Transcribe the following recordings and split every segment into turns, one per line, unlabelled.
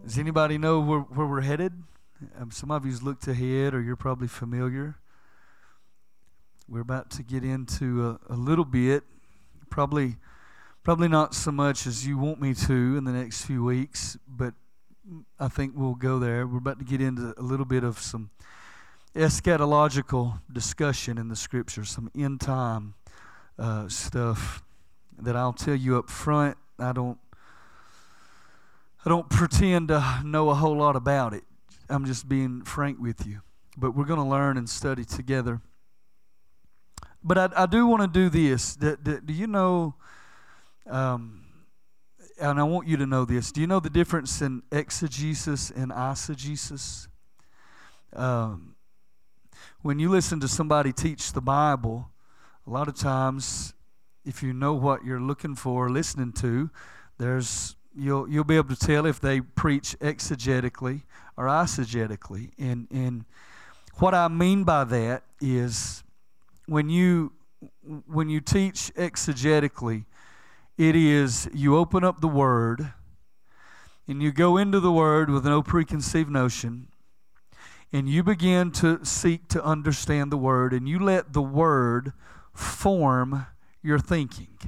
Does anybody know where we're headed? Some of you's looked ahead, or you're probably familiar. We're about to get into a little bit, probably not so much as you want me to in the next few weeks, but I think we'll go there. We're about to get into a little bit of some eschatological discussion in the Scriptures, some end time stuff that I'll tell you up front. I don't pretend to know a whole lot about it. I'm just being frank with you. But we're going to learn and study together. But I do want to do this. Do you know, and I want you to know this, do you know the difference in exegesis and eisegesis? When you listen to somebody teach the Bible, a lot of times, if you know what you're looking for, listening to, you'll be able to tell if they preach exegetically or eisegetically. And what I mean by that is when you teach exegetically, it is you open up the Word and you go into the Word with no preconceived notion, and you begin to seek to understand the Word, and you let the Word form your thinking.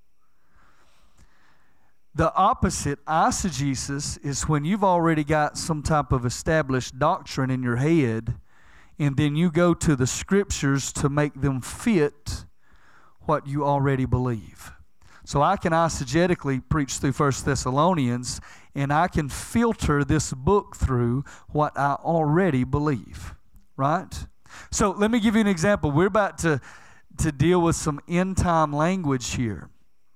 The opposite, eisegesis, is when you've already got some type of established doctrine in your head, and then you go to the Scriptures to make them fit what you already believe. So I can eisegetically preach through 1 Thessalonians, and I can filter this book through what I already believe, right? So let me give you an example. We're about to deal with some end-time language here.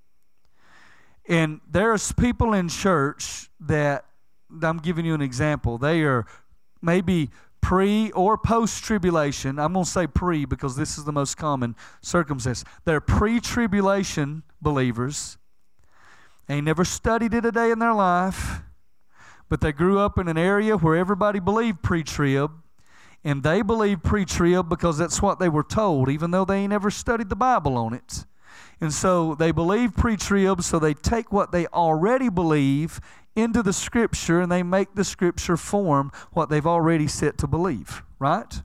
And there's people in church that, I'm giving you an example, they are maybe pre or post-tribulation. I'm going to say pre because this is the most common circumstance. They're pre-tribulation believers. They never studied it a day in their life, but they grew up in an area where everybody believed pre-trib, and they believe pre-trib because that's what they were told, even though they ain't never studied the Bible on it. And so they believe pre-trib, so they take what they already believe into the Scripture, and they make the Scripture form what they've already set to believe, right?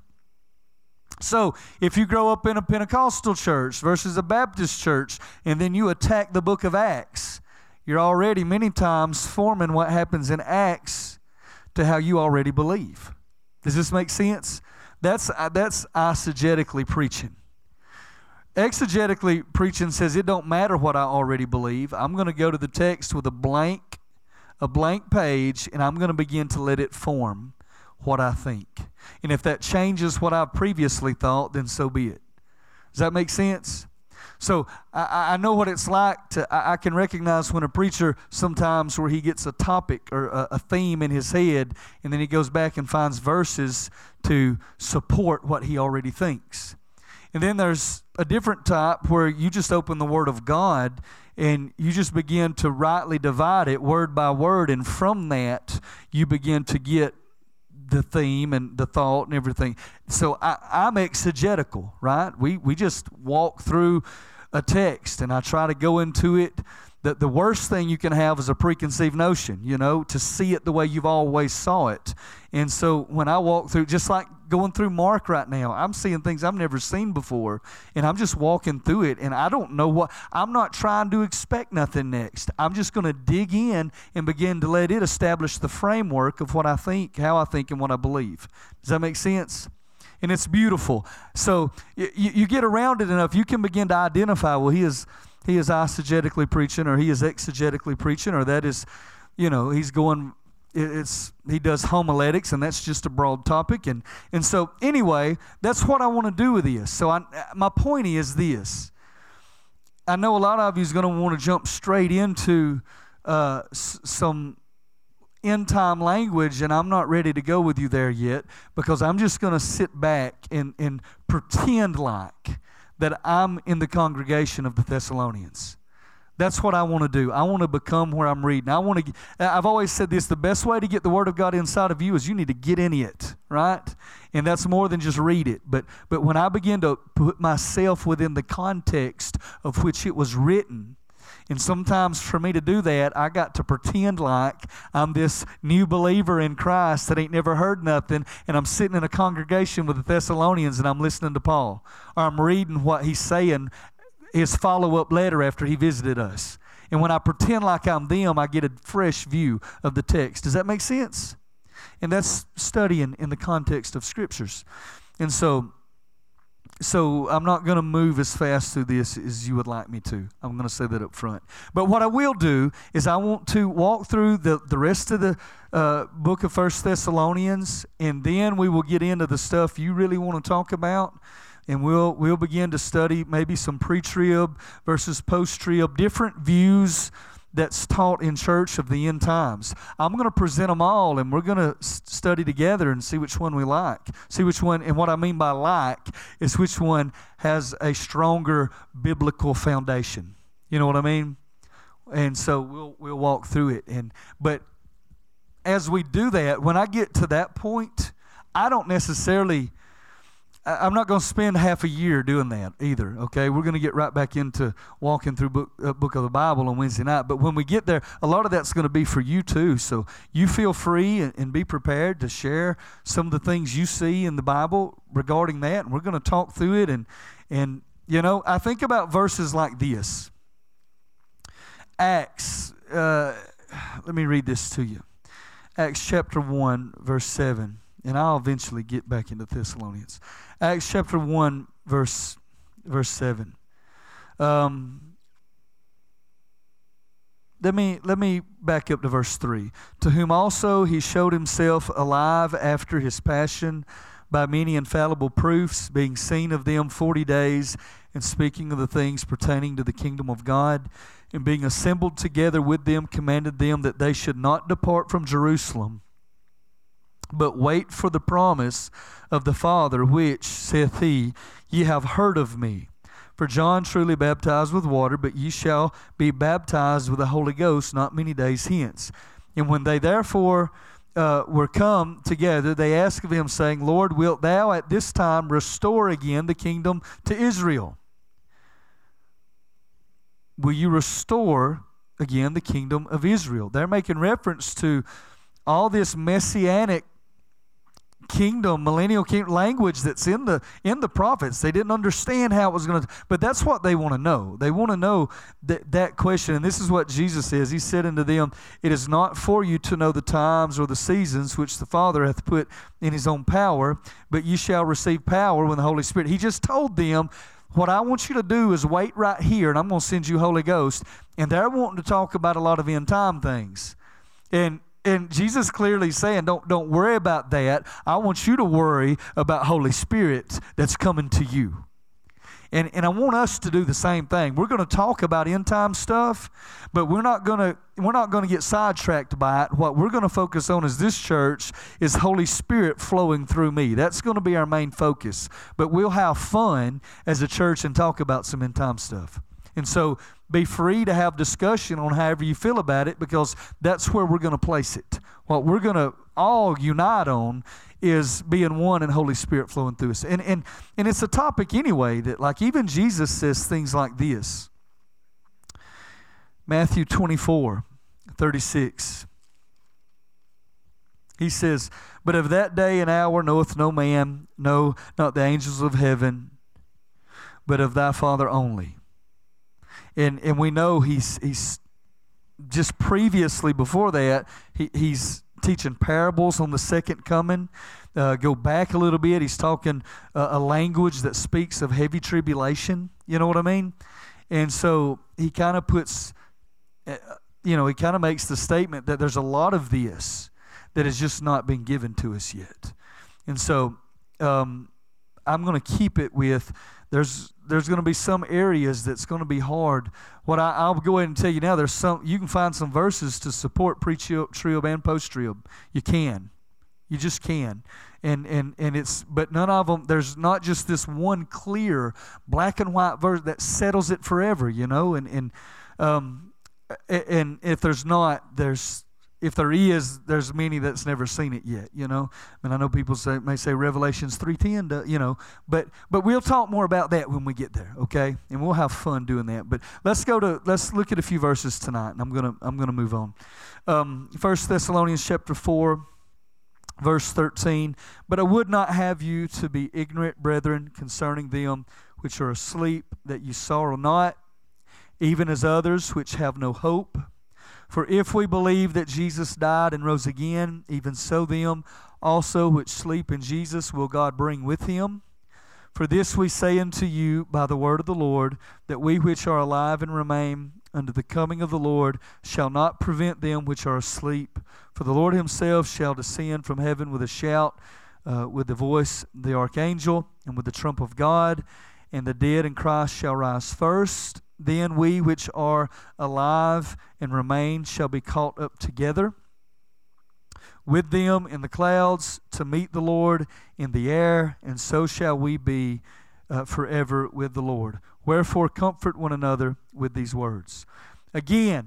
So if you grow up in a Pentecostal church versus a Baptist church, and then you attack the book of Acts, you're already many times forming what happens in Acts to how you already believe. Does this make sense? That's eisegetically preaching. Exegetically preaching says it don't matter what I already believe. I'm going to go to the text with a blank page, and I'm going to begin to let it form what I think. And if that changes what I previously thought, then so be it. Does that make sense? So I know what it's like I can recognize when a preacher sometimes where he gets a topic or a theme in his head, and then he goes back and finds verses to support what he already thinks. And then there's a different type where you just open the Word of God and you just begin to rightly divide it word by word, and from that you begin to get the theme and the thought and everything. So I'm exegetical, right? We just walk through a text, and I try to go into it. The worst thing you can have is a preconceived notion, to see it the way you've always saw it. And so when I walk through, just like going through Mark right now, I'm seeing things I've never seen before, and I'm just walking through it, and I don't know I'm not trying to expect nothing next. I'm just going to dig in and begin to let it establish the framework of what I think, how I think, and what I believe. Does that make sense? And it's beautiful. So you get around it enough, you can begin to identify, well, he is eisegetically preaching, or he is exegetically preaching, or that is, he's going, he does homiletics, and that's just a broad topic. And so anyway, that's what I want to do with this. So my point is this. I know a lot of you is going to want to jump straight into some end time language, and I'm not ready to go with you there yet, because I'm just going to sit back and pretend like that I'm in the congregation of the Thessalonians. That's what I want to do. I want to become where I'm reading. I've always said this, the best way to get the Word of God inside of you is you need to get in it, right? And that's more than just read it. But when I begin to put myself within the context of which it was written, And sometimes for me to do that, I got to pretend like I'm this new believer in Christ that ain't never heard nothing, and I'm sitting in a congregation with the Thessalonians and I'm listening to Paul. Or I'm reading what he's saying, his follow-up letter after he visited us. And when I pretend like I'm them, I get a fresh view of the text. Does that make sense? And that's studying in the context of Scriptures. And so I'm not going to move as fast through this as you would like me to. I'm going to say that up front. But what I will do is I want to walk through the rest of the book of 1 Thessalonians, and then we will get into the stuff you really want to talk about, and we'll begin to study maybe some pre-trib versus post-trib, different views that's taught in church of the end times. I'm going to present them all, and we're going to study together and see which one we like. See which one, and what I mean by like is which one has a stronger biblical foundation. You know what I mean? And so we'll walk through it. But as we do that, when I get to that point, I'm not going to spend half a year doing that either, okay? We're going to get right back into walking through book of the Bible on Wednesday night. But when we get there, a lot of that's going to be for you too. So you feel free and be prepared to share some of the things you see in the Bible regarding that. And we're going to talk through it. And you know, I think about verses like this. Acts, let me read this to you. Acts chapter 1, verse 7. And I'll eventually get back into Thessalonians. Acts chapter 1, verse 7. Let me back up to verse 3. To whom also he showed himself alive after his passion by many infallible proofs, being seen of them 40 days, and speaking of the things pertaining to the kingdom of God, and being assembled together with them, commanded them that they should not depart from Jerusalem, but wait for the promise of the Father, which, saith he, ye have heard of me. For John truly baptized with water, but ye shall be baptized with the Holy Ghost not many days hence. And when they therefore were come together, they asked of him, saying, Lord, wilt thou at this time restore again the kingdom to Israel? Will you restore again the kingdom of Israel? They're making reference to all this messianic kingdom, millennial kingdom language that's in the prophets. They didn't understand how it was going to, but that's what they want to know. They want to know that question. And this is what Jesus says. He said unto them, it is not for you to know the times or the seasons which the Father hath put in his own power, but ye shall receive power when the Holy Spirit. He just told them, what I want you to do is wait right here, and I'm going to send you Holy Ghost. And they're wanting to talk about a lot of end time things. And Jesus clearly saying, don't worry about that. I want you to worry about Holy Spirit that's coming to you. And I want us to do the same thing. We're going to talk about end time stuff, but we're not going to get sidetracked by it. What we're going to focus on as this church is Holy Spirit flowing through me. That's going to be our main focus. But we'll have fun as a church and talk about some end time stuff. And so be free to have discussion on however you feel about it, because that's where we're going to place it. What we're going to all unite on is being one and Holy Spirit flowing through us. And it's a topic anyway that, like, even Jesus says things like this. Matthew 24:36. He says, but of that day and hour knoweth no man, no, not the angels of heaven, but of thy Father only. And we know he's just previously before that, he's teaching parables on the second coming. Go back a little bit. He's talking a language that speaks of heavy tribulation. You know what I mean? And so he kind of puts, he kind of makes the statement that there's a lot of this that has just not been given to us yet. And so I'm going to keep it with, there's going to be some areas that's going to be hard. What I'll go ahead and tell you now, you can find some verses to support pre-trib and post-trib. You just can. But none of them, there's not just this one clear black and white verse that settles it forever, and if there's not, if there is, there's many that's never seen it yet, you know. I mean, I know people may say Revelations 3:10, you know, but we'll talk more about that when we get there, okay? And we'll have fun doing that. But let's look at a few verses tonight, and I'm gonna move on. 1 Thessalonians chapter 4, verse 13. But I would not have you to be ignorant, brethren, concerning them which are asleep, that you sorrow not, even as others which have no hope. For if we believe that Jesus died and rose again, even so them also which sleep in Jesus will God bring with him. For this we say unto you by the word of the Lord, that we which are alive and remain unto the coming of the Lord shall not prevent them which are asleep. For the Lord himself shall descend from heaven with a shout, with the voice of the archangel, and with the trump of God, and the dead in Christ shall rise first. Then we which are alive and remain shall be caught up together with them in the clouds to meet the Lord in the air, and so shall we be forever with the Lord. Wherefore comfort one another with these words. Again,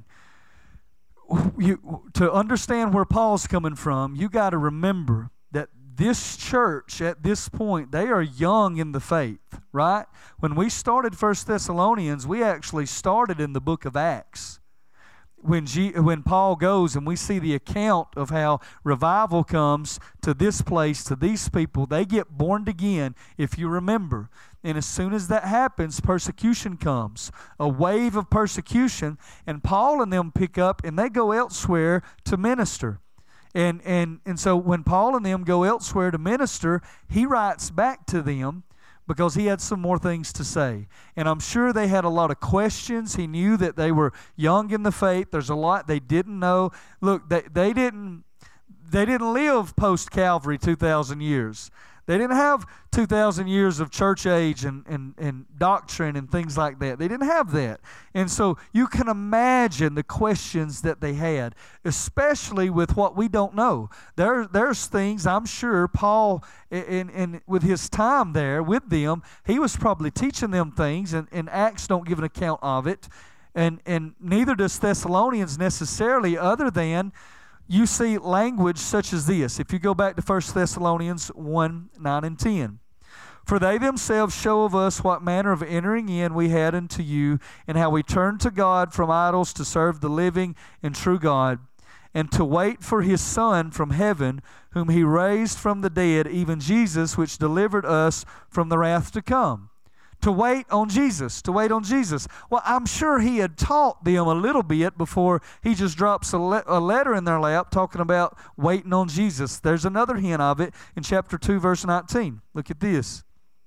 to understand where Paul's coming from, you got to remember that this church at this point, they are young in the faith, right? When we started 1 Thessalonians, we actually started in the book of Acts. When Paul goes and we see the account of how revival comes to this place, to these people, they get born again, if you remember. And as soon as that happens, persecution comes, a wave of persecution, and Paul and them pick up and they go elsewhere to minister. And so when Paul and them go elsewhere to minister, he writes back to them because he had some more things to say. And I'm sure they had a lot of questions. He knew that they were young in the faith. There's a lot they didn't know. Look, they didn't live post-Calvary 2,000 years. They didn't have 2,000 years of church age and doctrine and things like that. They didn't have that. And so you can imagine the questions that they had, especially with what we don't know. There's things, I'm sure, Paul, in with his time there with them, he was probably teaching them things, and Acts don't give an account of it. And neither does Thessalonians necessarily, other than you see language such as this. If you go back to 1 Thessalonians 1, 9 and 10. For they themselves show of us what manner of entering in we had unto you, and how we turned to God from idols to serve the living and true God, and to wait for his Son from heaven, whom he raised from the dead, even Jesus, which delivered us from the wrath to come. To wait on Jesus, to wait on Jesus. Well, I'm sure he had taught them a little bit before he just drops a letter in their lap talking about waiting on Jesus. There's another hint of it in chapter 2, verse 19. Look at this.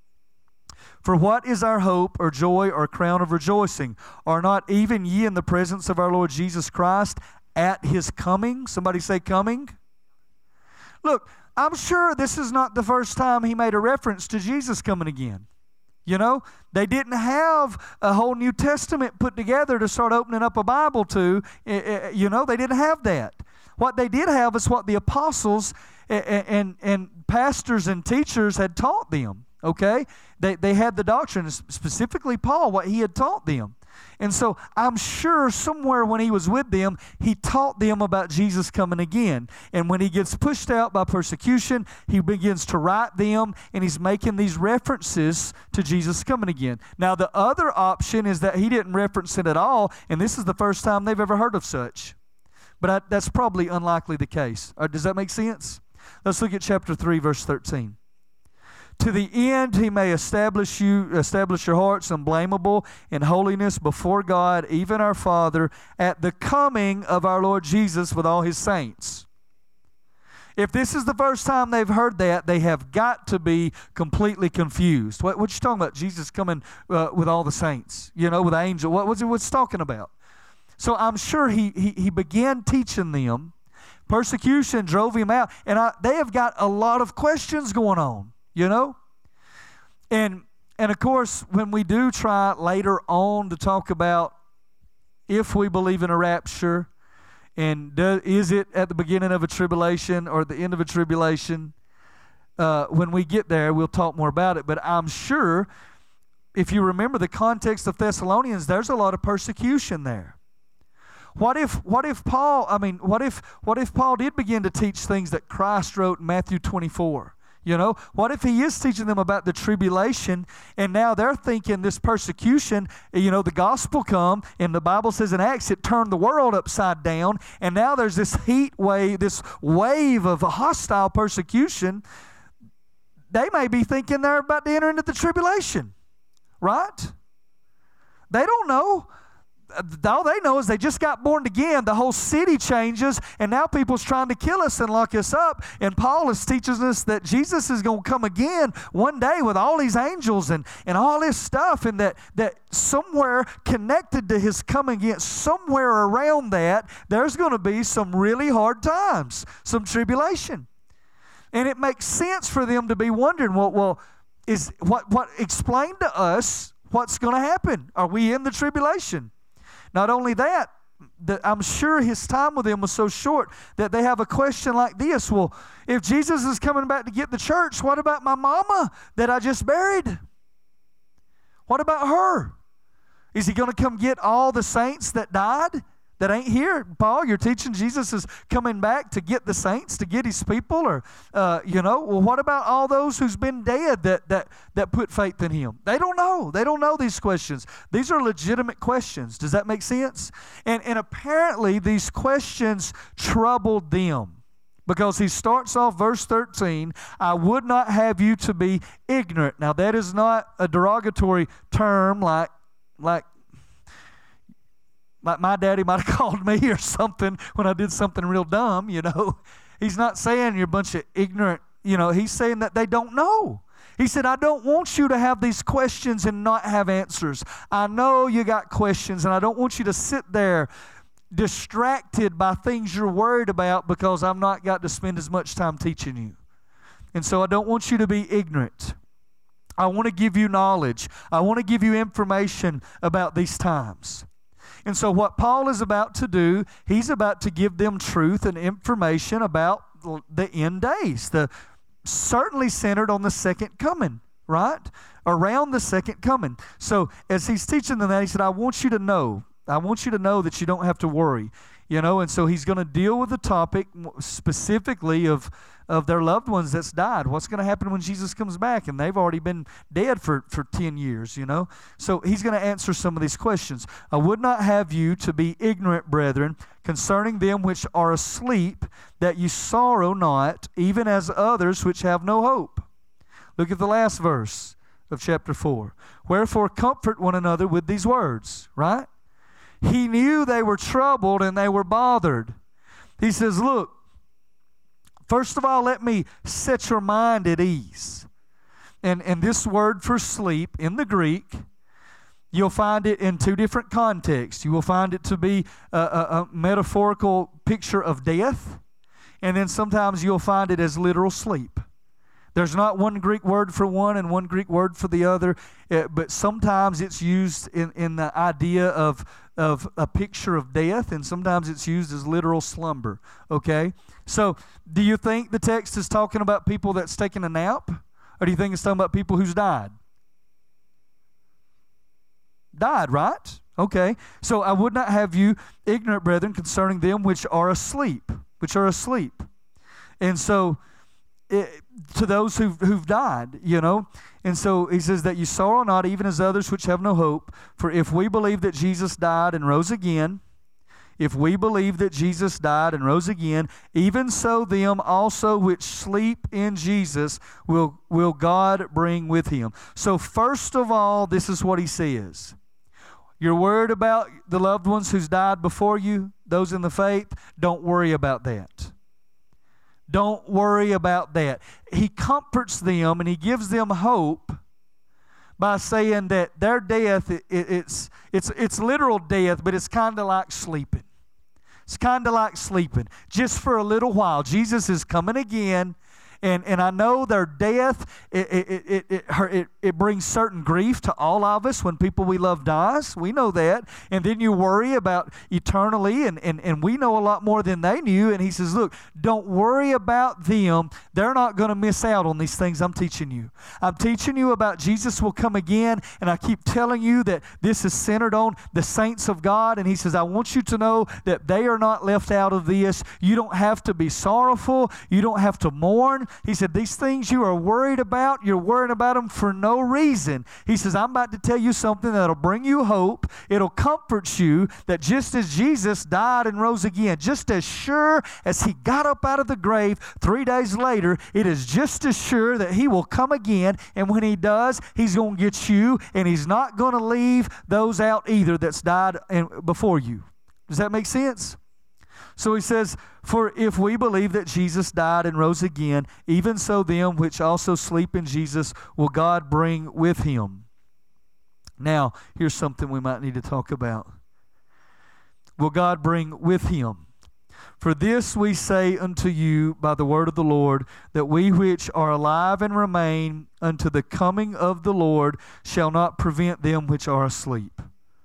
For what is our hope or joy or crown of rejoicing? Are not even ye in the presence of our Lord Jesus Christ at his coming? Somebody say coming. Look, I'm sure this is not the first time he made a reference to Jesus coming again. You know, they didn't have a whole New Testament put together to start opening up a Bible to. You know, they didn't have that. What they did have is what the apostles and pastors and teachers had taught them, okay? They had the doctrine, specifically Paul, what he had taught them. And so I'm sure somewhere when he was with them, he taught them about Jesus coming again. And when he gets pushed out by persecution, he begins to write them, and he's making these references to Jesus coming again. Now, the other option is that he didn't reference it at all, and this is the first time they've ever heard of such. But that's probably unlikely the case. Does that make sense? Let's look at chapter 3, verse 13. To the end he may establish your hearts unblameable in holiness before God, even our Father, at the coming of our Lord Jesus with all his saints. If this is the first time they've heard that, they have got to be completely confused. What you talking about? Jesus coming with all the saints, you know, with angels. What's he talking about? So I'm sure he began teaching them. Persecution drove him out, and they have got a lot of questions going on. You know? And of course, when we do try later on to talk about if we believe in a rapture, and is it at the beginning of a tribulation or at the end of a tribulation, when we get there, we'll talk more about it. But I'm sure, if you remember the context of Thessalonians, there's a lot of persecution there. what if Paul did begin to teach things that Christ wrote in Matthew 24? You know, what if he is teaching them about the tribulation, and now they're thinking this persecution, you know, the gospel come, and the Bible says in Acts it turned the world upside down, and now there's this heat wave, this wave of hostile persecution. They may be thinking they're about to enter into the tribulation, right? They don't know. All they know is they just got born again. The whole city changes, and now people's trying to kill us and lock us up. And Paul is teaching us that Jesus is going to come again one day with all these angels and all this stuff, and that somewhere connected to his coming again, somewhere around that, there's going to be some really hard times, some tribulation. And it makes sense for them to be wondering, what explain to us what's going to happen? Are we in the tribulation? Not only that, I'm sure his time with them was so short that they have a question like this. Well, if Jesus is coming back to get the church, what about my mama that I just buried? What about her? Is he going to come get all the saints that died that ain't here? Paul, you're teaching Jesus is coming back to get the saints, to get his people? Or, well, what about all those who's been dead that put faith in him? They don't know. They don't know these questions. These are legitimate questions. Does that make sense? And apparently these questions troubled them, because he starts off verse 13, I would not have you to be ignorant. Now, that is not a derogatory term like my daddy might have called me or something when I did something real dumb, you know. He's not saying you're a bunch of ignorant, you know. He's saying that they don't know. He said, I don't want you to have these questions and not have answers. I know you got questions, and I don't want you to sit there distracted by things you're worried about because I've not got to spend as much time teaching you. And so I don't want you to be ignorant. I want to give you knowledge. I want to give you information about these times. And so what Paul is about to do, he's about to give them truth and information about the end days, certainly centered on the second coming, right? Around the second coming. So as he's teaching them that, he said, I want you to know that you don't have to worry, you know. And so he's going to deal with the topic specifically of their loved ones that's died. What's going to happen when Jesus comes back? And they've already been dead for 10 years, you know. So he's going to answer some of these questions. I would not have you to be ignorant, brethren, concerning them which are asleep, that you sorrow not, even as others which have no hope. Look at the last verse of chapter 4. Wherefore comfort one another with these words, right? He knew they were troubled and they were bothered. He says, look, first of all, let me set your mind at ease. And this word for sleep in the Greek, you'll find it in two different contexts. You will find it to be a metaphorical picture of death, and then sometimes you'll find it as literal sleep. There's not one Greek word for one and one Greek word for the other, but sometimes it's used in the idea of a picture of death, and sometimes it's used as literal slumber, okay? So do you think the text is talking about people that's taking a nap, or do you think it's talking about people who's died? Died, right? Okay. So I would not have you ignorant, brethren, concerning them which are asleep, And so to those who've died, you know. And so he says that you sorrow not, even as others which have no hope. For if we believe that Jesus died and rose again, even so them also which sleep in Jesus will God bring with him. So first of all, this is what he says. You're worried about the loved ones who's died before you, those in the faith. Don't worry about that. Don't worry about that. He comforts them and he gives them hope by saying that their death, it's literal death, but it's kind of like sleeping. It's kind of like sleeping, just for a little while. Jesus is coming again, And I know their death, it brings certain grief to all of us when people we love dies. We know that. And then you worry about eternally, and we know a lot more than they knew. And he says, look, don't worry about them. They're not going to miss out on these things I'm teaching you. I'm teaching you about Jesus will come again, and I keep telling you that this is centered on the saints of God. And he says, I want you to know that they are not left out of this. You don't have to be sorrowful. You don't have to mourn. He said, these things you are worried about, you're worried about them for no reason. He says, I'm about to tell you something that'll bring you hope. It'll comfort you that just as Jesus died and rose again, just as sure as he got up out of the grave 3 days later, it is just as sure that he will come again. And when he does, he's going to get you, and he's not going to leave those out either that's died before you. Does that make sense? So he says, for if we believe that Jesus died and rose again, even so them which also sleep in Jesus will God bring with him. Now, here's something we might need to talk about. Will God bring with him? For this we say unto you by the word of the Lord, that we which are alive and remain unto the coming of the Lord shall not prevent them which are asleep.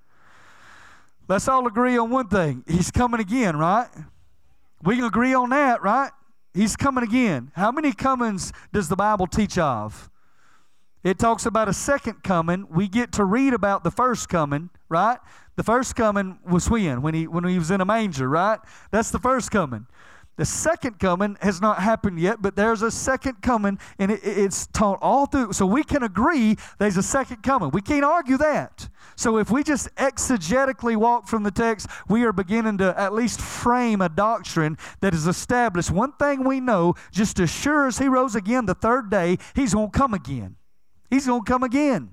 Let's all agree on one thing. He's coming again, right? We can agree on that, right? He's coming again. How many comings does the Bible teach of? It talks about a second coming. We get to read about the first coming, right? The first coming was when he was in a manger, right? That's the first coming. The second coming has not happened yet, but there's a second coming, and it's taught all through. So we can agree there's a second coming. We can't argue that. So if we just exegetically walk from the text, we are beginning to at least frame a doctrine that is established. One thing we know, just as sure as he rose again the third day, he's going to come again. He's going to come again.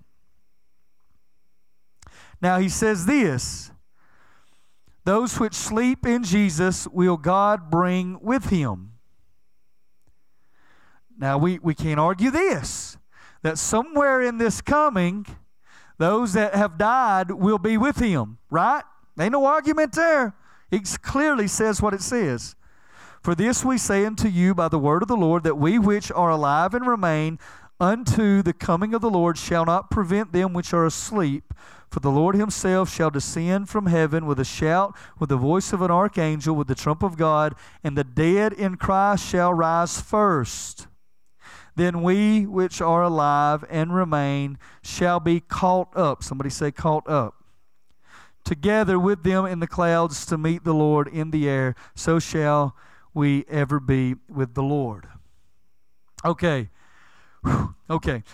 Now he says this, those which sleep in Jesus will God bring with him. Now we can't argue this, that somewhere in this coming, those that have died will be with him, right? Ain't no argument there. It clearly says what it says. For this we say unto you by the word of the Lord, that we which are alive and remain unto the coming of the Lord shall not prevent them which are asleep. For the Lord himself shall descend from heaven with a shout, with the voice of an archangel, with the trump of God, and the dead in Christ shall rise first. Then we which are alive and remain shall be caught up. Somebody say caught up. Together with them in the clouds to meet the Lord in the air. So shall we ever be with the Lord. Okay. Okay.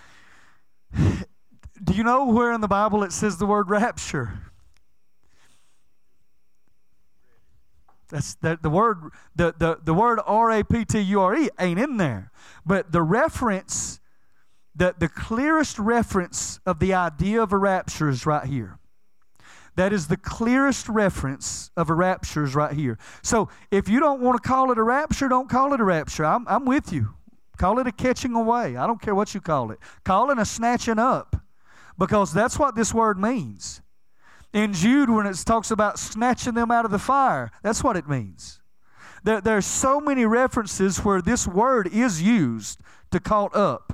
Do you know where in the Bible it says the word rapture? That's the word R-A-P-T-U-R-E ain't in there. But the reference, the clearest reference of the idea of a rapture is right here. That is the clearest reference of a rapture is right here. So if you don't want to call it a rapture, don't call it a rapture. I'm with you. Call it a catching away. I don't care what you call it. Call it a snatching up, because that's what this word means. In Jude, when it talks about snatching them out of the fire, that's what it means. There's so many references where this word is used to caught up.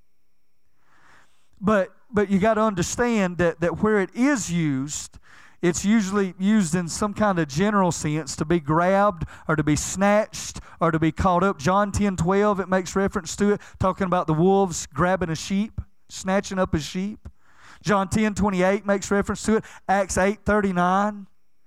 But you got to understand that where it is used, it's usually used in some kind of general sense, to be grabbed or to be snatched or to be caught up. John 10:12, it makes reference to it, talking about the wolves grabbing a sheep, snatching up a sheep. John 10:28 makes reference to it. Acts 8:39,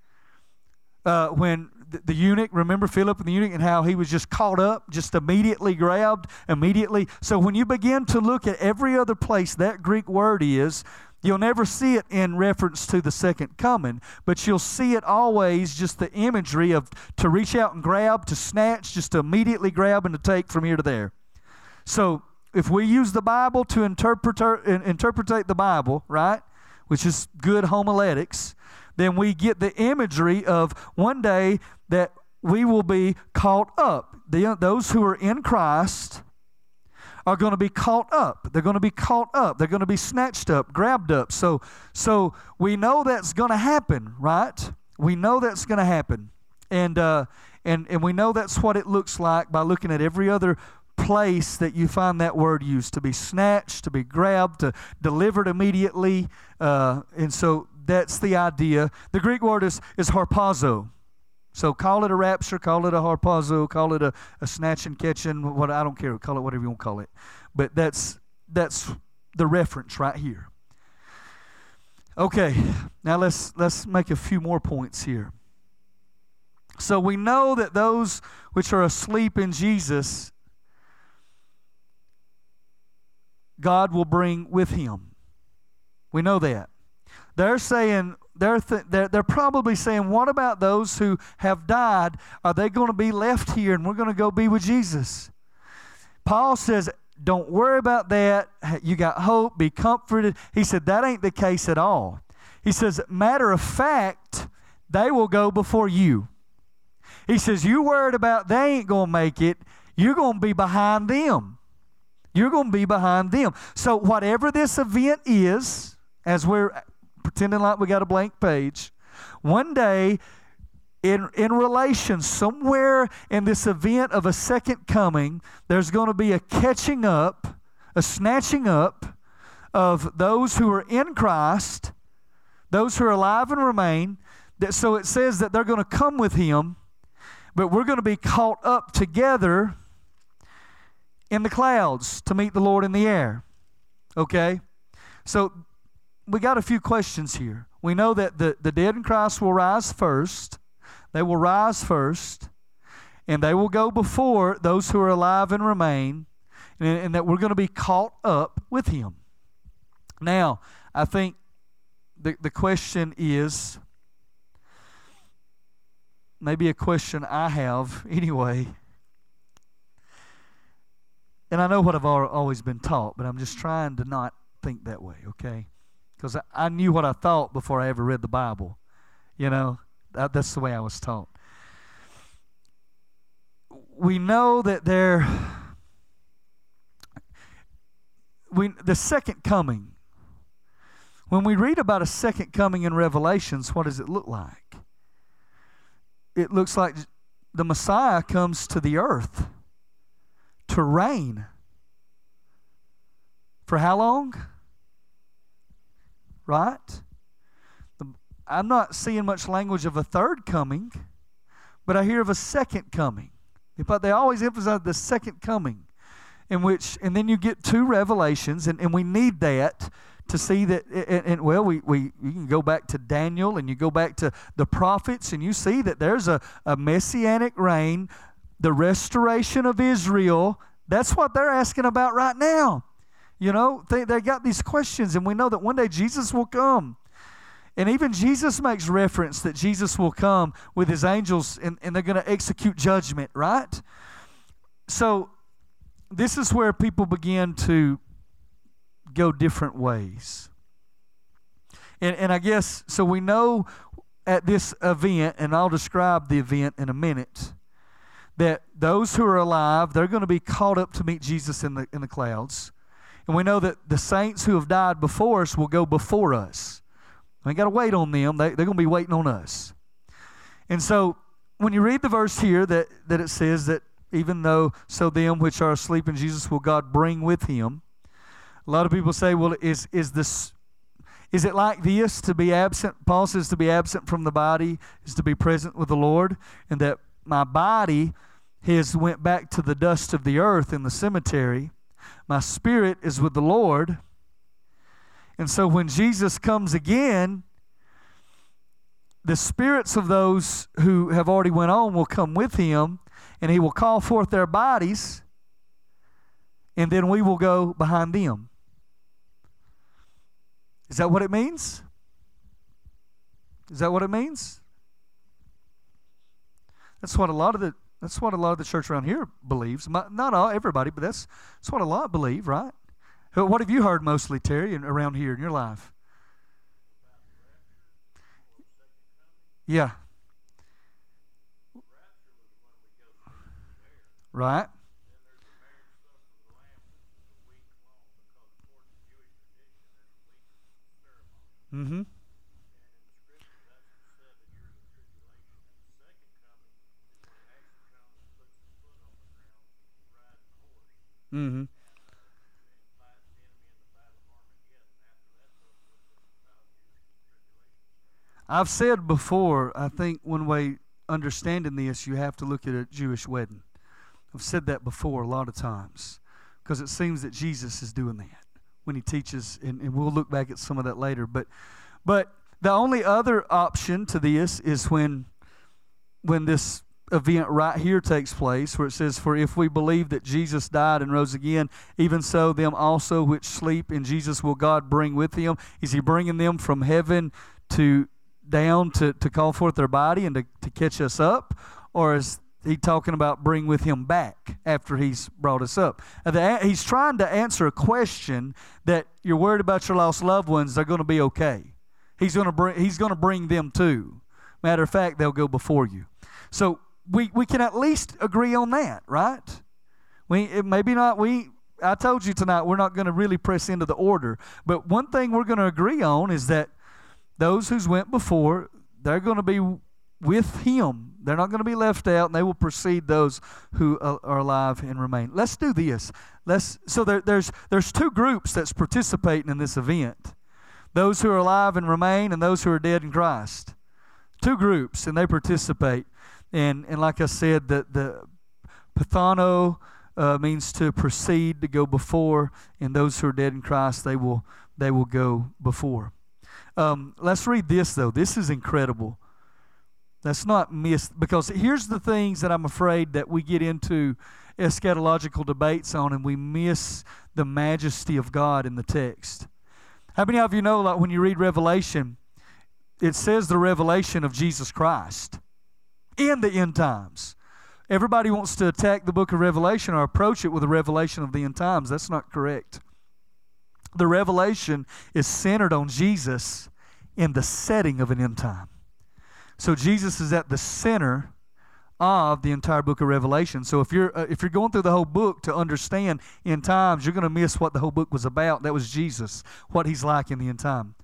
when the eunuch, remember Philip and the eunuch, and how he was just caught up, just immediately grabbed, immediately. So when you begin to look at every other place that Greek word is, you'll never see it in reference to the second coming, but you'll see it always just the imagery of to reach out and grab, to snatch, just to immediately grab and to take from here to there. So if we use the Bible to interpret the Bible, right, which is good homiletics, then we get the imagery of one day that we will be caught up. Those who are in Christ are going to be caught up. They're going to be caught up. They're going to be snatched up, grabbed up. So we know that's going to happen, right? We know that's going to happen. And we know that's what it looks like by looking at every other place that you find that word used, to be snatched, to be grabbed, to delivered immediately. And so that's the idea. The Greek word is harpazo. So call it a rapture, call it a harpazo, call it a snatch and catching, what I don't care, call it whatever you want to call it. But that's the reference right here. Okay, now let's make a few more points here. So we know that those which are asleep in Jesus, God will bring with him. We know that. They're saying, they're probably saying, what about those who have died? Are they going to be left here and we're going to go be with Jesus? Paul says, don't worry about that. You got hope. Be comforted. He said, that ain't the case at all. He says, matter of fact, they will go before you. He says, you worried about they ain't going to make it. You're going to be behind them. You're going to be behind them. So whatever this event is, as we're pretending like we got a blank page, one day in relation, somewhere in this event of a second coming, there's going to be a catching up, a snatching up of those who are in Christ, those who are alive and remain. So it says that they're going to come with him, but we're going to be caught up together in the clouds to meet the Lord in the air. Okay? So we got a few questions here. We know that the dead in Christ will rise first. They will rise first, and they will go before those who are alive and remain, and that we're going to be caught up with him. Now, I think the question is, maybe a question I have anyway, and I know what I've always been taught, but I'm just trying to not think that way, okay? Because I knew what I thought before I ever read the Bible. You know, that's the way I was taught. We know that the second coming, when we read about a second coming in Revelations, what does it look like? It looks like the Messiah comes to the earth to reign. For how long? Right? I'm not seeing much language of a third coming, but I hear of a second coming. But they always emphasize the second coming, and then you get two revelations, and we need that to see that. And well, you can go back to Daniel, and you go back to the prophets, and you see that there's a messianic reign, the restoration of Israel. That's what they're asking about right now. You know, they got these questions, and we know that one day Jesus will come. And even Jesus makes reference that Jesus will come with his angels, and they're going to execute judgment, right? So this is where people begin to go different ways. And I guess, so we know at this event, and I'll describe the event in a minute, that those who are alive, they're going to be caught up to meet Jesus in the clouds. And we know that the saints who have died before us will go before us. We ain't got to wait on them. They're going to be waiting on us. And so when you read the verse here that it says that even though so them which are asleep in Jesus will God bring with him, a lot of people say, well, is it like this to be absent? Paul says to be absent from the body is to be present with the Lord, and that my body has went back to the dust of the earth in the cemetery. My spirit is with the Lord. And so when Jesus comes again, the spirits of those who have already went on will come with him, and he will call forth their bodies, and then we will go behind them. Is that what it means? Is that what it means? That's what a lot of the church around here believes. Not all, everybody, but that's what a lot believe, right? What have you heard mostly, Terry, around here in your life? Yeah. Right. Mm-hmm. I've said before, I think one way understanding this, you have to look at a Jewish wedding. I've said that before a lot of times because it seems that Jesus is doing that when he teaches, and we'll look back at some of that later. But the only other option to this is when this event right here takes place, where it says, "For if we believe that Jesus died and rose again, even so them also which sleep in Jesus will God bring with him." Is he bringing them from heaven down to call forth their body and to catch us up? Or is he talking about bring with him back after he's brought us up? He's trying to answer a question that you're worried about your lost loved ones. They're going to be okay. He's going to bring them too. Matter of fact, they'll go before you. So we can at least agree on that, right? I told you tonight we're not going to really press into the order, but one thing we're going to agree on is that those who's went before, they're going to be with him. They're not going to be left out, and they will precede those who are alive and remain. Let's do this. So there's two groups that's participating in this event. Those who are alive and remain and those who are dead in Christ. Two groups, and they participate. And like I said, the pathano means to proceed, to go before, and those who are dead in Christ, they will go before. Let's read this, though. This is incredible. Let's not miss, because here's the things that I'm afraid that we get into eschatological debates on, and we miss the majesty of God in the text. How many of you know, like when you read Revelation, it says the revelation of Jesus Christ in the end times. Everybody wants to attack the book of Revelation or approach it with a revelation of the end times. That's not correct. The revelation is centered on Jesus in the setting of an end time. So Jesus is at the center of the entire book of Revelation. So if you're going through the whole book to understand end times, you're going to miss what the whole book was about. That was Jesus, what he's like in the end time.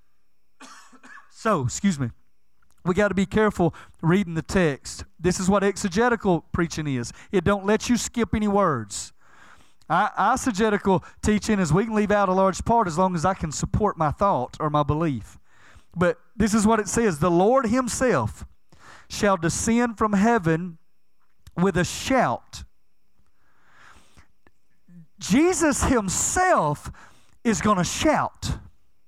So, we got to be careful reading the text. This is what exegetical preaching is. It don't let you skip any words. Eisegetical teaching is we can leave out a large part as long as I can support my thought or my belief. But this is what it says. The Lord himself shall descend from heaven with a shout. Jesus himself is going to shout.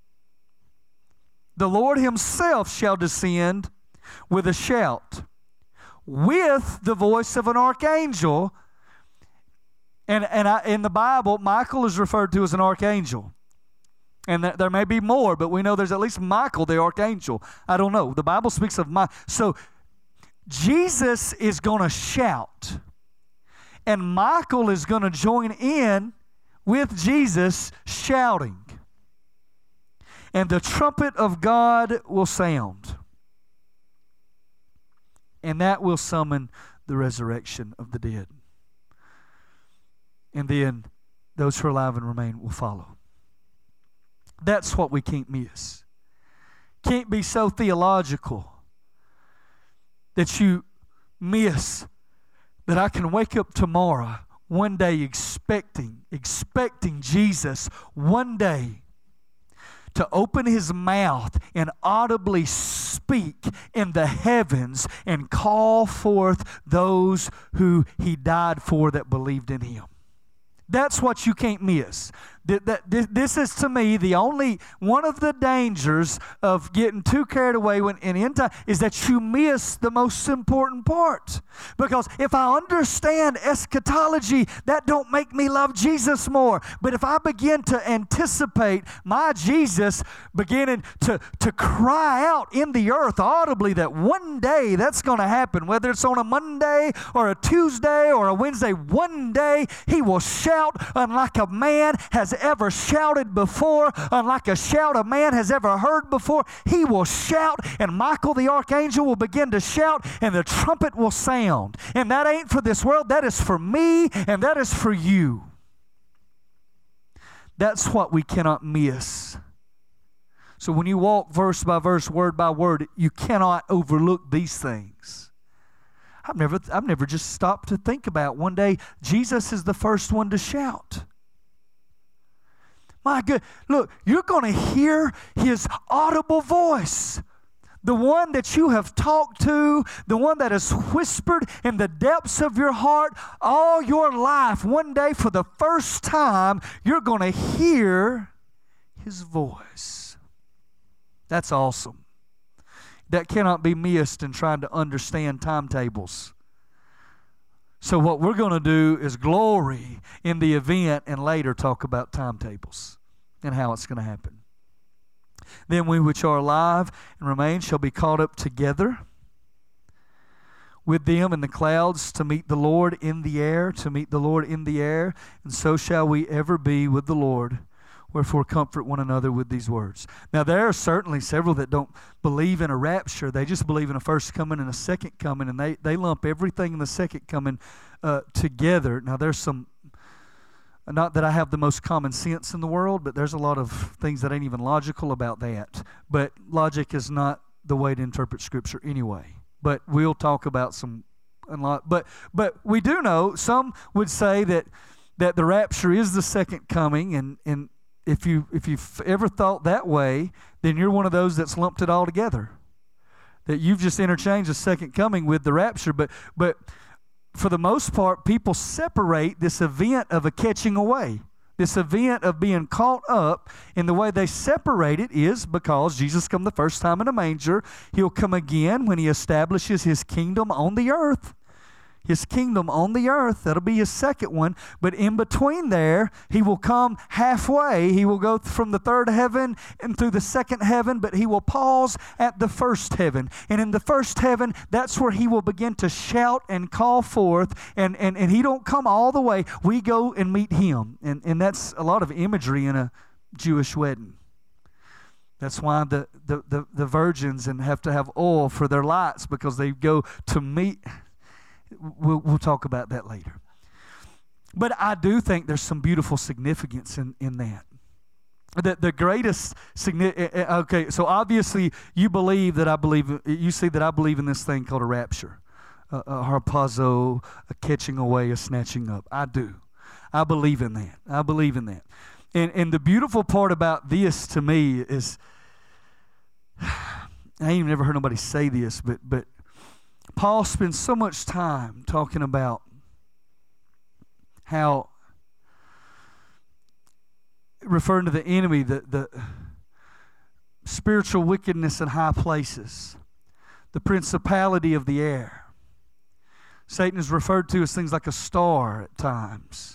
The Lord himself shall descend with a shout, with the voice of an archangel. And in the Bible, Michael is referred to as an archangel. And there may be more, but we know there's at least Michael, the archangel. I don't know. The Bible speaks of Michael. So Jesus is going to shout. And Michael is going to join in with Jesus shouting. And the trumpet of God will sound. And that will summon the resurrection of the dead. And then those who are alive and remain will follow. That's what we can't miss. Can't be so theological that you miss that I can wake up tomorrow, one day expecting Jesus one day to open his mouth and audibly speak in the heavens and call forth those who he died for that believed in him. That's what you can't miss. This is, to me, the only one of the dangers of getting too carried away when in end time is that you miss the most important part. Because if I understand eschatology, that don't make me love Jesus more. But if I begin to anticipate my Jesus beginning to cry out in the earth audibly that one day that's going to happen, whether it's on a Monday or a Tuesday or a Wednesday, one day he will shout unlike a man has ever shouted before, unlike a shout a man has ever heard before. He will shout, and Michael the archangel will begin to shout, and the trumpet will sound. And that ain't for this world, that is for me, and that is for you. That's what we cannot miss. So when you walk verse by verse, word by word, you cannot overlook these things. I've never just stopped to think about one day Jesus is the first one to shout. My good, look, you're going to hear his audible voice. the one that you have talked to, the one that has whispered in the depths of your heart all your life, one day for the first time, you're going to hear His voice. That's awesome. That cannot be missed in trying to understand timetables. So what we're going to do is glory in the event and later talk about timetables and how it's going to happen. Then we which are alive and remain shall be caught up together with them in the clouds to meet the Lord in the air, and so shall we ever be with the Lord. Wherefore comfort one another with these words. Now there are certainly several that don't believe in a rapture. They just believe in a first coming and a second coming, and they lump everything in the second coming together. Now there's some, not that I have the most common sense in the world, but there's a lot of things that ain't even logical about that. But logic is not the way to interpret Scripture anyway. But we'll talk about some, but we do know, some would say that the rapture is the second coming, and if you've ever thought that way, then you're one of those that's lumped it all together. That you've just interchanged the second coming with the rapture. But for the most part, people separate this event of a catching away, this event of being caught up, and the way they separate it is because Jesus come the first time in a manger. He'll come again when He establishes His kingdom on the earth. His kingdom on the earth, that'll be His second one. But in between there, He will come halfway. He will go from the third heaven and through the second heaven, but He will pause at the first heaven. And in the first heaven, that's where He will begin to shout and call forth. And He don't come all the way. We go and meet Him. And that's a lot of imagery in a Jewish wedding. That's why the virgins and have to have oil for their lights, because they go to meet. We'll talk about that later. But I do think there's some beautiful significance in that. The greatest significance, okay, so obviously you believe that I believe, you see that I believe in this thing called a rapture, a harpazo, a catching away, a snatching up. I do. I believe in that. I believe in that. And the beautiful part about this to me is, I ain't never heard nobody say this, but Paul spends so much time talking about how, referring to the enemy, the spiritual wickedness in high places, the principality of the air. Satan is referred to as things like a star at times.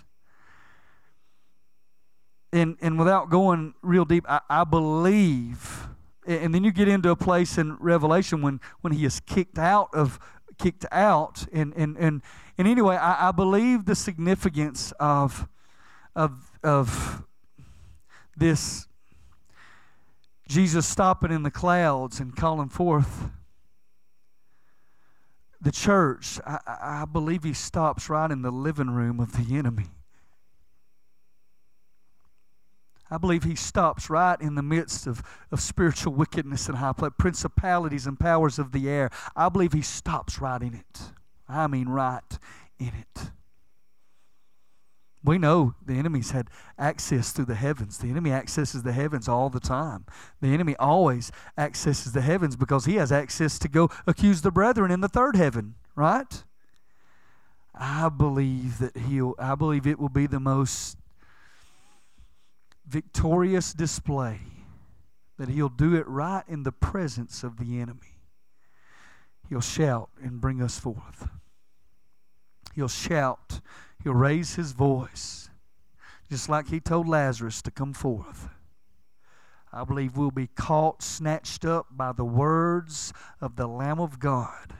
And without going real deep, I believe, and then you get into a place in Revelation when he is kicked out. And anyway, I believe the significance of this Jesus stopping in the clouds and calling forth the church. I believe He stops right in the living room of the enemy. I believe He stops right in the midst of spiritual wickedness and high places, principalities and powers of the air. I believe He stops right in it. I mean right in it. We know the enemy's had access through the heavens. The enemy accesses the heavens all the time. The enemy always accesses the heavens because he has access to go accuse the brethren in the third heaven, right? I believe it will be the most victorious display, that He'll do it right in the presence of the enemy. He'll shout and bring us forth. He'll shout, He'll raise His voice, just like He told Lazarus to come forth. I believe we'll be caught, snatched up by the words of the Lamb of God.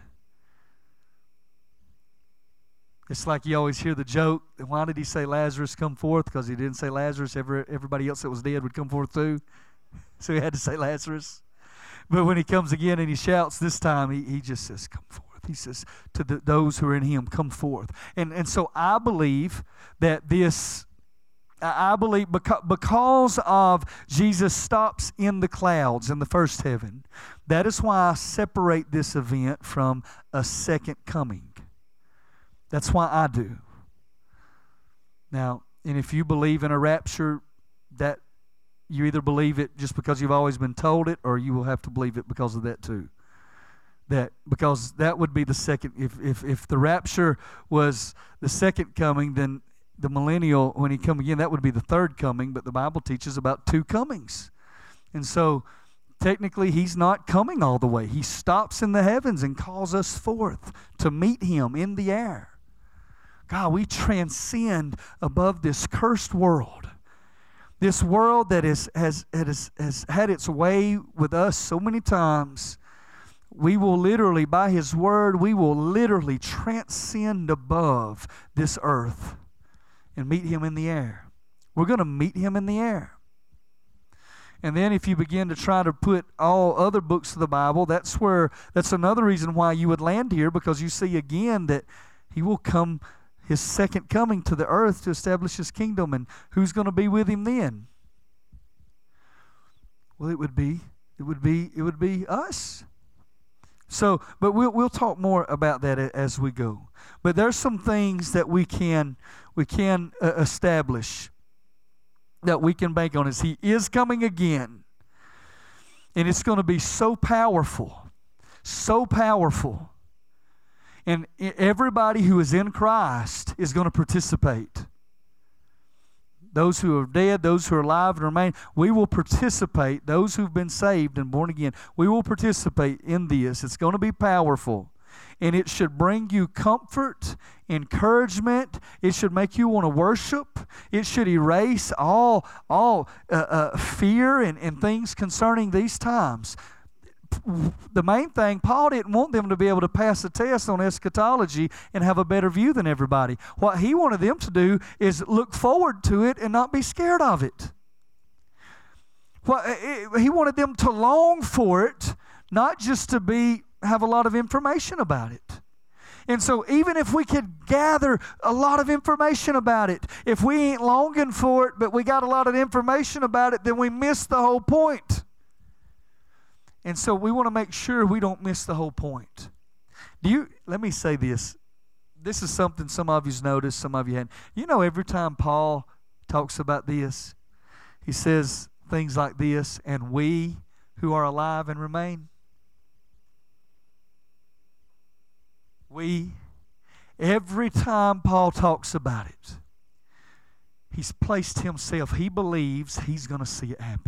It's like you always hear the joke, why did He say Lazarus come forth? Because He didn't say Lazarus, everybody else that was dead would come forth too. So He had to say Lazarus. But when He comes again and He shouts this time, He just says, come forth. He says to those who are in Him, come forth. And so I believe that because of Jesus stops in the clouds in the first heaven, that is why I separate this event from a second coming. That's why I do. Now, and if you believe in a rapture, that you either believe it just because you've always been told it, or you will have to believe it because of that too. That because that would be the second. If the rapture was the second coming, then the millennial, when he come again, that would be the third coming. But the Bible teaches about two comings, and so technically he's not coming all the way. He stops in the heavens and calls us forth to meet him in the air. God, we transcend above this cursed world. This world that has had its way with us so many times. We will literally, by his word, we will literally transcend above this earth and meet him in the air. We're going to meet him in the air. And then if you begin to try to put all other books of the Bible, that's another reason why you would land here, because you see again that he will come, his second coming to the earth to establish his kingdom. And who's going to be with him then? Well, it would be us. So, but we'll talk more about that as we go. But there's some things that we can establish, that we can bank on, is he is coming again. And it's going to be so powerful. And everybody who is in Christ is going to participate. Those who are dead, those who are alive and remain, we will participate. Those who've been saved and born again, we will participate in this. It's going to be powerful. And it should bring you comfort, encouragement. It should make you want to worship. It should erase all fear and things concerning these times. The main thing, Paul didn't want them to be able to pass a test on eschatology and have a better view than everybody. What he wanted them to do is look forward to it and not be scared of it. He wanted them to long for it, not just to have a lot of information about it. And so even if we could gather a lot of information about it, if we ain't longing for it, but we got a lot of information about it, then we miss the whole point. And so we want to make sure we don't miss the whole point. Let me say this. This is something some of you's noticed, some of you hadn't. You know, every time Paul talks about this, he says things like this, and we who are alive and remain. Every time Paul talks about it, he's placed himself, he believes he's going to see it happen.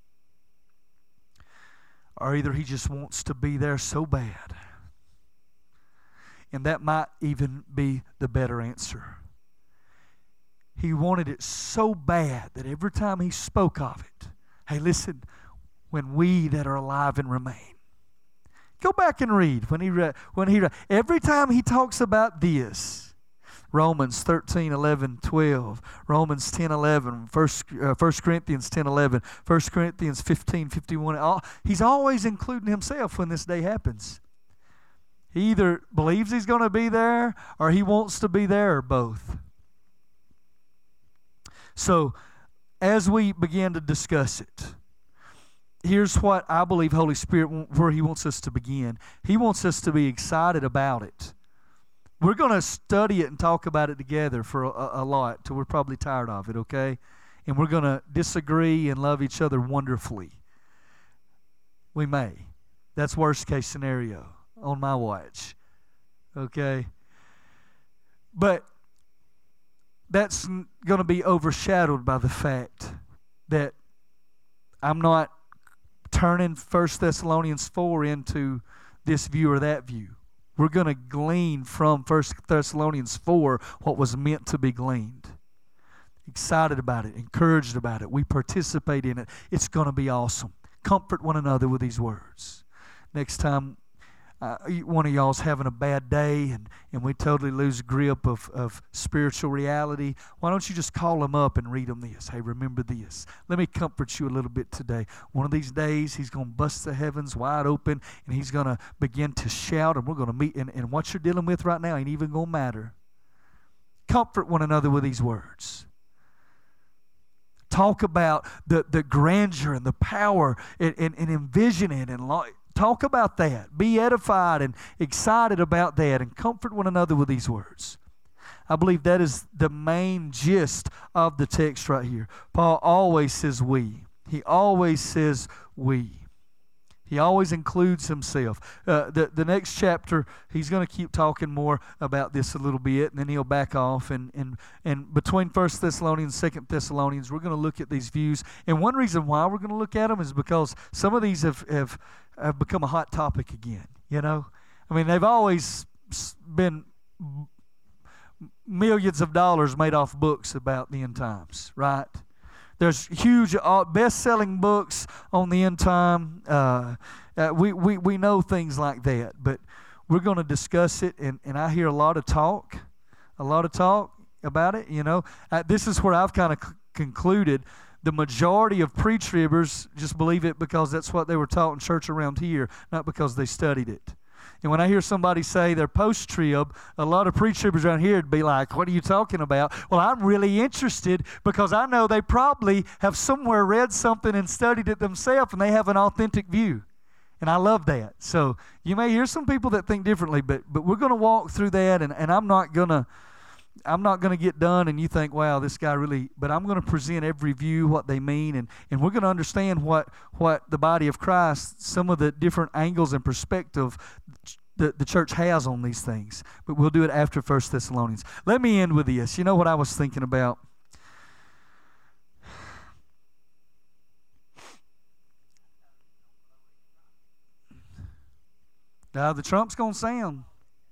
Or either he just wants to be there so bad. And that might even be the better answer. He wanted it so bad that every time he spoke of it, hey, listen, when we that are alive and remain. Go back and read every time he talks about this. Romans 13, 11, 12, Romans 10, 11, 1 Corinthians 10, 11, 1 Corinthians 15, 51. He's always including himself when this day happens. He either believes he's going to be there or he wants to be there, or both. So as we begin to discuss it, here's what I believe Holy Spirit, where he wants us to begin. He wants us to be excited about it. We're going to study it and talk about it together for a lot till we're probably tired of it, okay? And we're going to disagree and love each other wonderfully. We may. That's worst case scenario on my watch, okay? But that's going to be overshadowed by the fact that I'm not turning 1 Thessalonians 4 into this view or that view. We're going to glean from 1 Thessalonians 4 what was meant to be gleaned. Excited about it, encouraged about it. We participate in it. It's going to be awesome. Comfort one another with these words. Next time one of y'all's having a bad day and we totally lose grip of spiritual reality, why don't you just call them up and read them this? Hey, remember this. Let me comfort you a little bit today. One of these days, he's going to bust the heavens wide open and he's going to begin to shout, and we're going to meet. And what you're dealing with right now ain't even going to matter. Comfort one another with these words. Talk about the grandeur and the power and envision it and talk about that. Be edified and excited about that, and comfort one another with these words. I believe that is the main gist of the text right here. Paul always says we. He always says we. He always includes himself. The next chapter, he's going to keep talking more about this a little bit, and then he'll back off. And between 1 Thessalonians and 2 Thessalonians, we're going to look at these views. And one reason why we're going to look at them is because some of these have become a hot topic again, you know. I mean, they've always been millions of dollars made off books about the end times, right? There's huge best-selling books on the end time. We know things like that, but we're going to discuss it, and I hear a lot of talk about it, you know. This is where I've kind of concluded the majority of pre-tribbers just believe it because that's what they were taught in church around here, not because they studied it. And when I hear somebody say they're post-trib, a lot of pre-tribbers around here would be like, what are you talking about? Well, I'm really interested because I know they probably have somewhere read something and studied it themselves, and they have an authentic view. And I love that. So you may hear some people that think differently, but we're going to walk through that, and I'm not going to get done and you think, wow, this guy really, but I'm going to present every view, what they mean, and we're going to understand what the body of Christ, some of the different angles and perspective the church has on these things. But we'll do it after 1 Thessalonians. Let me end with this. You know what I was thinking about? Now, the trump's going to sound.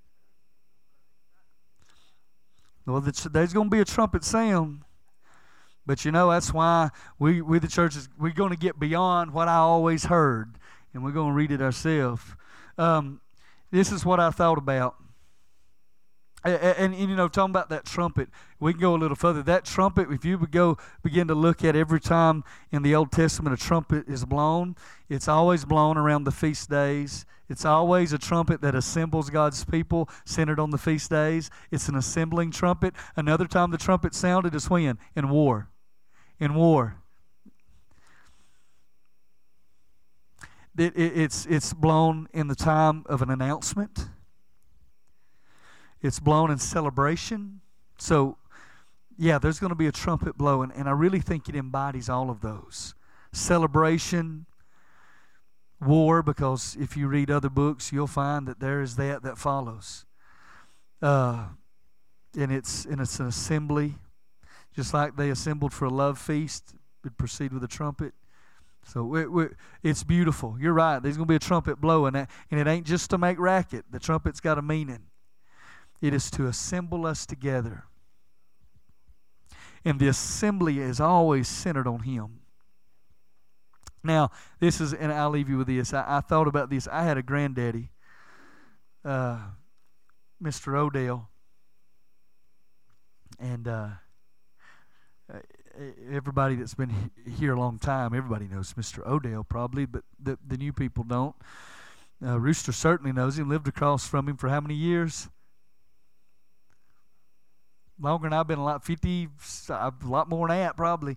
Well, there's going to be a trumpet sound. But you know, that's why we the churches, we're going to get beyond what I always heard, and we're going to read it ourselves. This is what I thought about. And you know, talking about that trumpet, we can go a little further. That trumpet, if you would begin to look at every time in the Old Testament a trumpet is blown, it's always blown around the feast days. It's always a trumpet that assembles God's people centered on the feast days. It's an assembling trumpet. Another time the trumpet sounded is when? In war. In war. It's blown in the time of an announcement. It's blown in celebration. So, yeah, there's going to be a trumpet blowing, and I really think it embodies all of those. Celebration, war, because if you read other books, you'll find that there is that follows. And it's an assembly, just like they assembled for a love feast, would proceed with a trumpet. So it's beautiful. You're right. There's going to be a trumpet blowing, and it ain't just to make racket. The trumpet's got a meaning. It is to assemble us together. And the assembly is always centered on Him. Now, and I'll leave you with this. I thought about this. I had a granddaddy, Mr. Odell. And everybody that's been here a long time, everybody knows Mr. Odell probably, but the new people don't. Rooster certainly knows him, lived across from him for how many years? Longer than I've been, a lot more than that probably.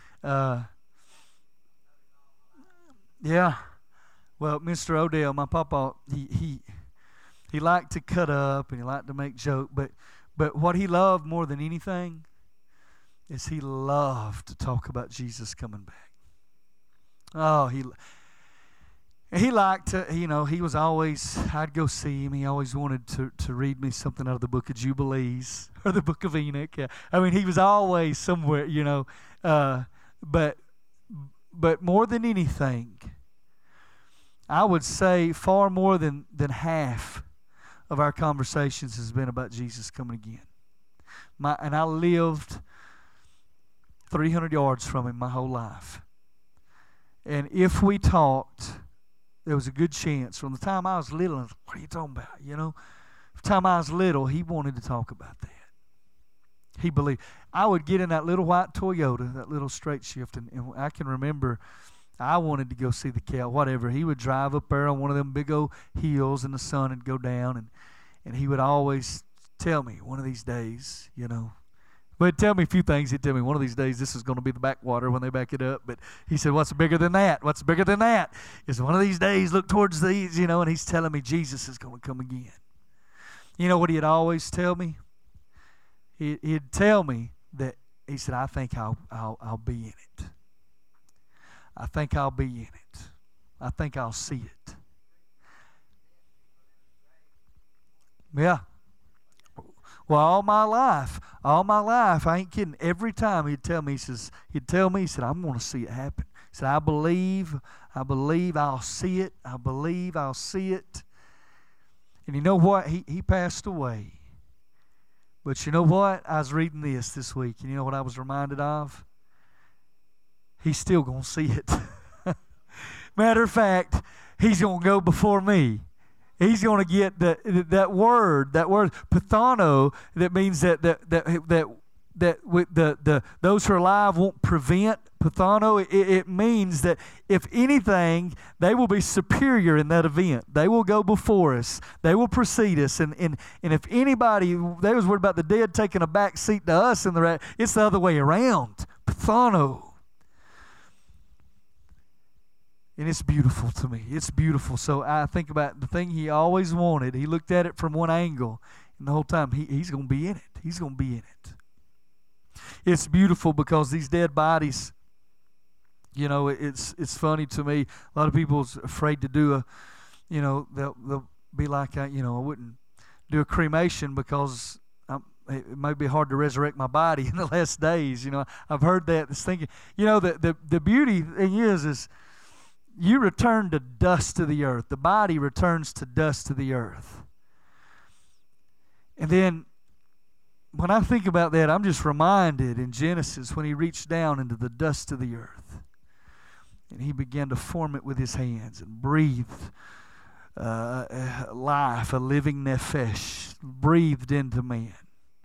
Yeah. Well, Mr. Odell, my papa, he liked to cut up and he liked to make jokes, but what he loved more than anything is he loved to talk about Jesus coming back. Oh, he liked to, you know, he was always, I'd go see him. He always wanted to read me something out of the book of Jubilees or the book of Enoch. I mean, he was always somewhere, you know. But more than anything, I would say far more than half of our conversations has been about Jesus coming again. And I lived 300 yards from him my whole life. And if we talked, there was a good chance from the time I was little, what are you talking about, you know? From the time I was little, he wanted to talk about that. He believed. I would get in that little white Toyota, that little straight shift, and I can remember I wanted to go see the cow, whatever. He would drive up there on one of them big old hills, and the sun would go down, and he would always tell me, one of these days, you know. But he'd tell me a few things. He'd tell me, one of these days, this is going to be the backwater when they back it up. But he said, what's bigger than that? What's bigger than that? Is one of these days, look towards these, you know, and he's telling me Jesus is going to come again. You know what he'd always tell me? He'd tell me that, he said, I think I'll be in it. I think I'll be in it. I think I'll see it. Yeah. Well, all my life, I ain't kidding. Every time he'd tell me, he said, I'm going to see it happen. He said, I believe I'll see it. I believe I'll see it. And you know what? He passed away. But you know what? I was reading this week, and you know what I was reminded of? He's still going to see it. Matter of fact, he's going to go before me. He's going to get that word, pathano, that means that those who are alive won't prevent. Pathano, it means that if anything, they will be superior in that event. They will go before us. They will precede us. And if anybody, they was worried about the dead taking a back seat to us, it's the other way around. Pathano. And it's beautiful to me. It's beautiful. So I think about the thing he always wanted. He looked at it from one angle, and the whole time he's going to be in it. He's going to be in it. It's beautiful because these dead bodies, you know, it's funny to me. A lot of people's afraid to do they'll be like, I wouldn't do a cremation because it may be hard to resurrect my body in the last days. You know, I've heard that. It's thinking, the beauty thing is you return to dust to the earth. The body returns to dust to the earth. And then when I think about that, I'm just reminded in Genesis when he reached down into the dust of the earth and he began to form it with his hands and breathed life, a living nephesh, breathed into man.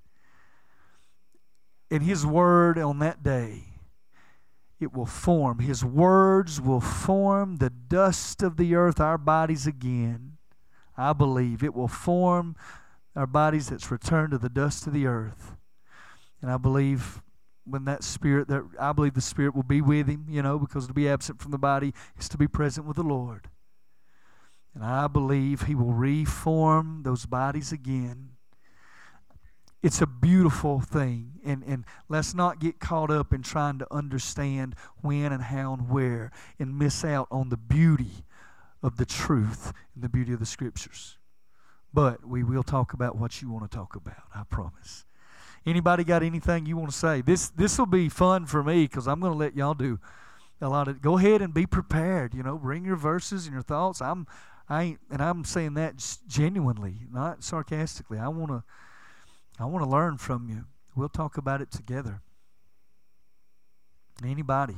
And his word on that day, it will form. His words will form the dust of the earth, our bodies again. I believe it will form our bodies that's returned to the dust of the earth. And I believe when I believe the Spirit will be with him, because to be absent from the body is to be present with the Lord. And I believe he will reform those bodies again. It's a beautiful thing, and let's not get caught up in trying to understand when and how and where and miss out on the beauty of the truth and the beauty of the Scriptures. But we will talk about what you want to talk about, I promise. Anybody got anything you want to say? This will be fun for me because I'm going to let y'all do a lot of. Go ahead and be prepared. Bring your verses and your thoughts. I'm saying that just genuinely, not sarcastically. I want to learn from you. We'll talk about it together. Anybody?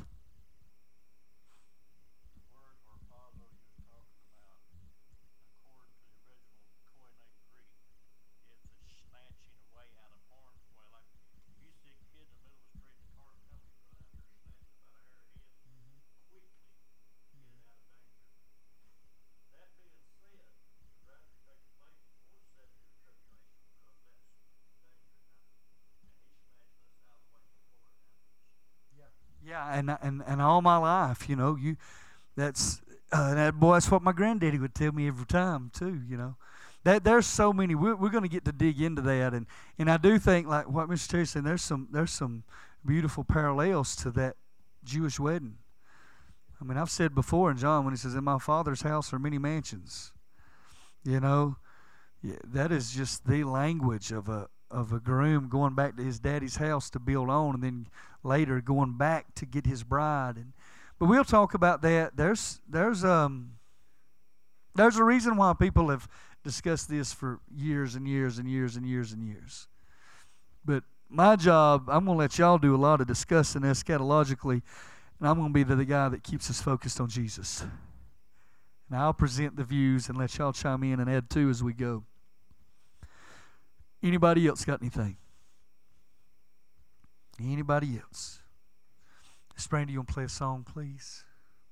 Yeah, and all my life, that's what my granddaddy would tell me every time too. That there's so many. We're going to get to dig into that, and I do think, like what Mr. Terry said, there's some beautiful parallels to that Jewish wedding. I mean, I've said before in John when he says, "In my Father's house are many mansions," that is just the language of a groom going back to his daddy's house to build on, and then later going back to get his bride. But we'll talk about that. There's a reason why people have discussed this for years and years and years and years and years. But my job, I'm going to let y'all do a lot of discussing eschatologically, and I'm going to be the guy that keeps us focused on Jesus. And I'll present the views and let y'all chime in and add to as we go. Anybody else got anything? Anybody else? Miss Brandy, you want to play a song, please?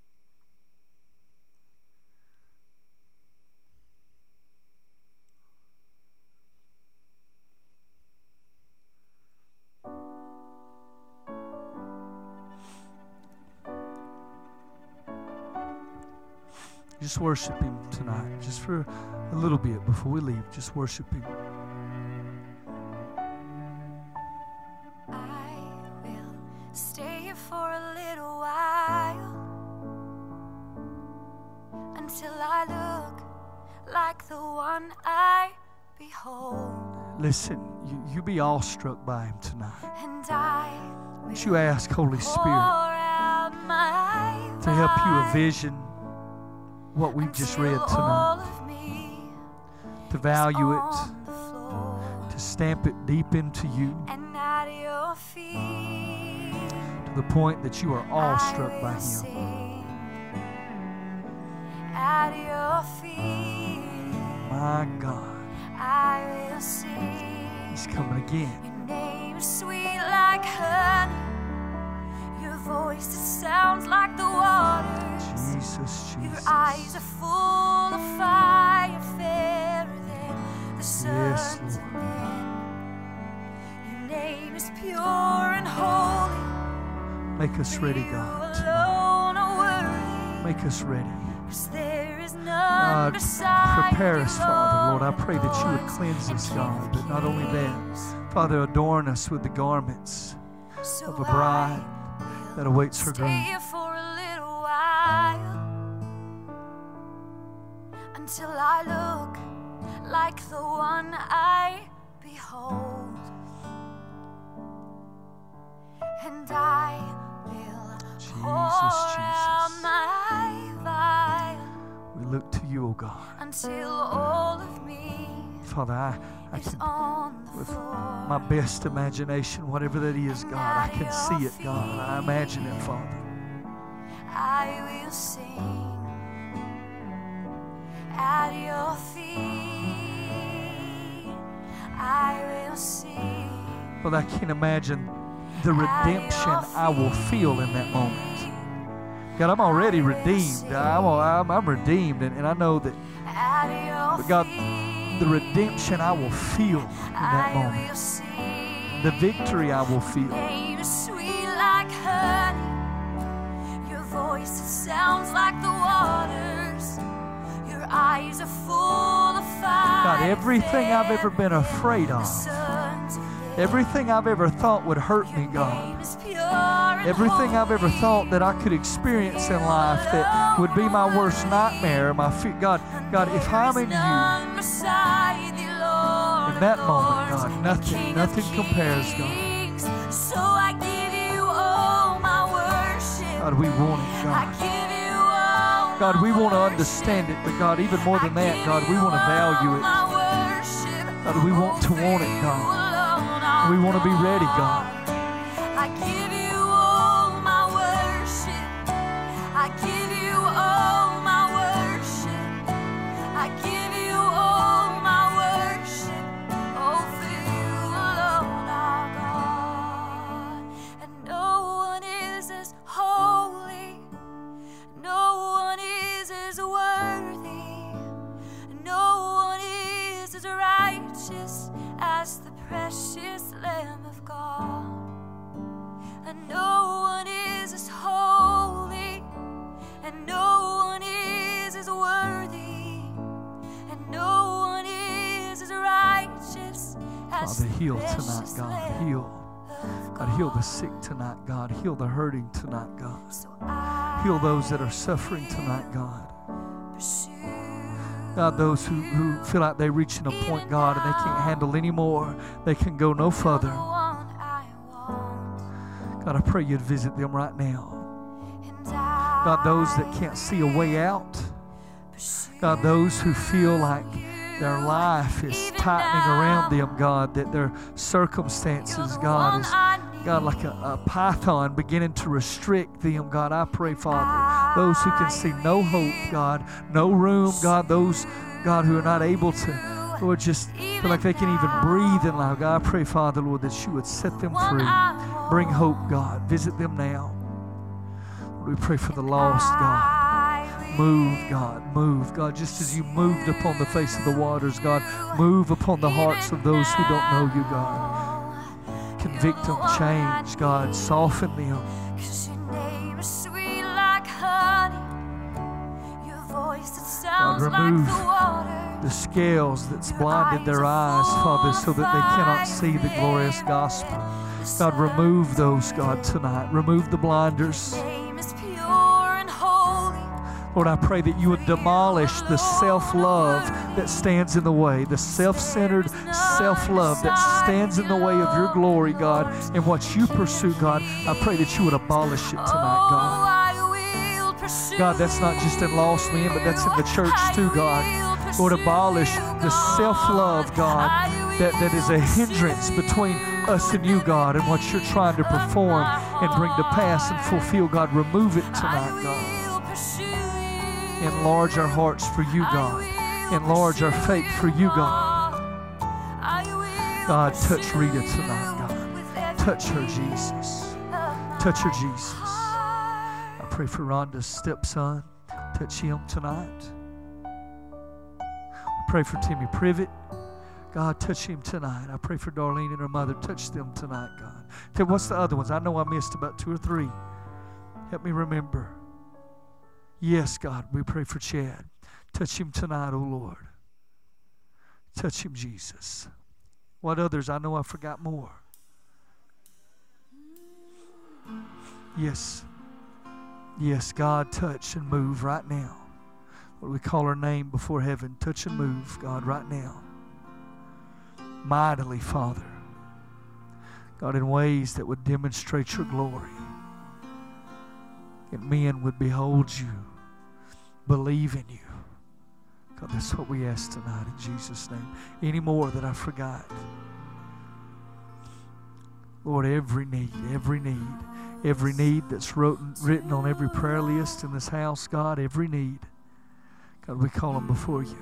Just worship him tonight, just for a little bit before we leave. Just worship him.
Stay here for a little while. one I behold.
Listen, you be awestruck by him tonight.
And I
Won't you ask Holy
pour
Spirit
out my
to help you
life
envision what we've just read
until
tonight,
all of me
to value it,
on the floor
to stamp it deep into you,
and at your feet.
to the point that you are awestruck by
I will
him.
sing at your feet.
My God,
I will sing.
he's coming again.
Your name is sweet like honey. Your voice, it sounds like the waters.
Jesus,
Your
Jesus.
eyes are full of fire, fairer than the
Yes,
suns
Lord.
and men. Your name is pure and holy.
Make us ready,
You
God, tonight.
alone are worthy.
Make us ready.
'Cause there is none
God,
beside
prepare
you,
us, Father. Lord, I pray that you would
Lord,
cleanse us,
and
God, but not only that,
kings.
Father, adorn us with the garments
So
of a bride that awaits her
stay
groom.
here for a little while until I look like the one I behold, and I will pour out
Jesus.
my vial
We look to you, O God.
until all of me
Father, I
is
can,
on the
with
floor.
my best imagination, whatever that is, God, I can see it, God. I imagine it, Father.
I will sing at your feet. I will sing.
Father, I can't imagine the redemption I will feel in that moment. God, I'm already redeemed. I'm redeemed, and I know that,
At your
but God,
feet,
the redemption I will feel in that
I will
moment,
sing.
the victory I will feel.
Name is sweet like honey. Your voice, it sounds like the waters. Your eyes are full of fire.
God, everything I've ever been afraid of, everything I've ever thought would hurt me, God, everything I've ever thought that I could experience in life that would be my worst nightmare, God, if I'm in you, in that moment, God, nothing compares, God.
So I give you all my worship.
God, we want it,
I
God.
give you all
God, we
my
want to
worship.
understand it, but God, even more than that, God, we want to value it. God, we want to want it, God. We want to be ready, God.
I give you all my worship. I give you all my worship. I give you all my worship. Oh, for you alone, our God. And no one is as holy. No one is as worthy. No one is as righteous as the precious Lamb of God. And no one is as holy, and no one is as worthy, and no one is as righteous as
Father, heal
the
tonight,
precious
God.
Lamb
Heal.
of
God, heal the sick tonight, God. Heal the hurting tonight, God.
So I
Heal those that are suffering tonight, God.
pursue
God, those who feel like they're reaching a point, God, and they can't handle anymore. They can go no
the
further.
one I want.
God, I pray you'd visit them right now.
And
God, those that can't see a way out.
pursue
God, those who feel like their life is tightening around them, God, that their circumstances, God, is, God, like a python beginning to restrict them. God, I pray, Father, those who can see no hope, God, no room, God, those, God, who are not able to, Lord, just feel like they can even breathe in life. God, I pray, Father, Lord, that you would set them free. Bring hope, God. Visit them now. Lord, we pray for the lost, God. Move, God, move, God, just as you moved upon the face of the waters, God, move upon the hearts of those who don't know you, God. Convict them, change, God, soften them.
'Cause your name is sweet like honey. Your voice, it sounds like
remove
the water.
The scales that's blinded their eyes, Father, so that they cannot see the glorious gospel. God, remove those, God, tonight. Remove the blinders.
Your name is pure and holy.
Lord, I pray that you would demolish the self-love that stands in the way, the self-centered self-love that stands in the way of your glory, God, and what you pursue, God. I pray that you would abolish it tonight, God. God, that's not just in lost men, but that's in the church too, God. Lord, abolish the self-love, God, that is a hindrance between us and you, God, and what you're trying to perform and bring to pass and fulfill, God. Remove it tonight, God. Enlarge our hearts for you, God. Enlarge our faith for you, God. God, touch Rita tonight, God. Touch her, Jesus. Touch her, Jesus. I pray for Rhonda's stepson. Touch him tonight. We pray for Timmy Privet. God, touch him tonight. I pray for Darlene and her mother. Touch them tonight, God. What's the other ones? I know I missed about 2 or 3. Help me remember. Yes, God, we pray for Chad. Touch him tonight, oh Lord. Touch him, Jesus. What others? I know I forgot more. Yes. Yes, God, touch and move right now. Lord, we call her name before heaven. Touch and move, God, right now. Mightily, Father. God, in ways that would demonstrate your glory. And men would behold you, believe in you. God, that's what we ask tonight in Jesus' name. Any more that I forgot? Lord, every need that's written on every prayer list in this house, God, every need. God, we call them before you.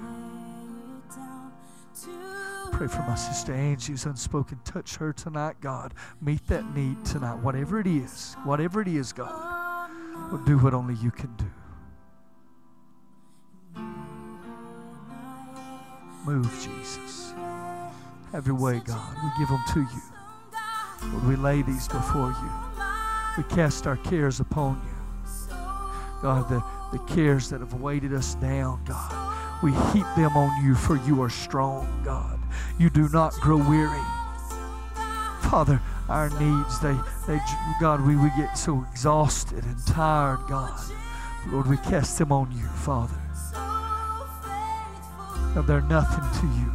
Pray for my sister Angie's unspoken. Touch her tonight, God. Meet that need tonight. Whatever it is, God. Well, do what only you can do. Move, Jesus. Have your way, God. We give them to you. Lord, we lay these before you. We cast our cares upon you. God, the cares that have weighted us down, God, we heap them on you, for you are strong, God. You do not grow weary. Father, our needs, God, we get so exhausted and tired, God. Lord, we cast them on you, Father. God, they're nothing to you.